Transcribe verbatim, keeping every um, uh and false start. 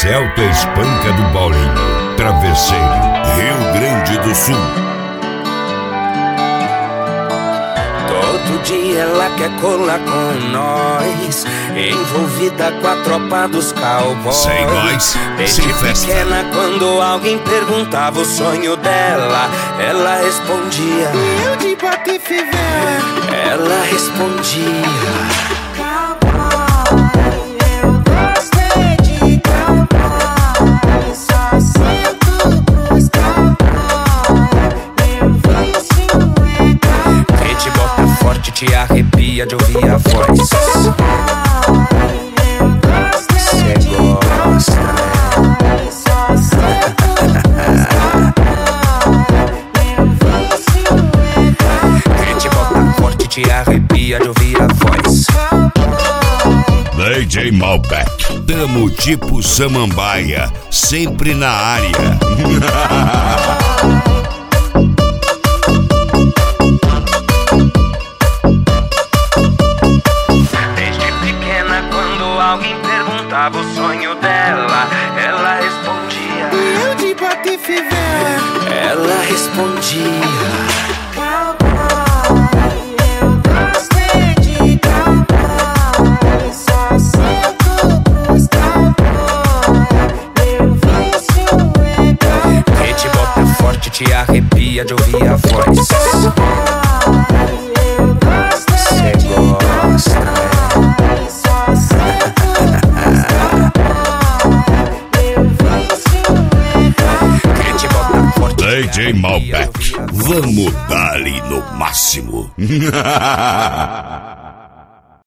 Celta Espanca do Paulinho, Travesseiro, Rio Grande do Sul. Todo dia ela quer colar com nós, envolvida com a tropa dos cowboys. Sem nós, desde sem festa. pequena, quando alguém perguntava o sonho dela, ela respondia: eu de Patife velho. Ela respondia: te arrepia de ouvir a voz. Cê gosta, que te bota forte, te arrepia de ouvir a voz. D J Malbec, tamo tipo Samambaia, sempre na área. Alguém perguntava o sonho dela, ela respondia: eu de Patife velho. Ela respondia: eu gostei de cowboy, só sinto pros cowboy, meu vício é cowboy. Que te bota forte, te arrepia de ouvir a voz. Cê gosta, D J Malbec, vamos dar ali no máximo.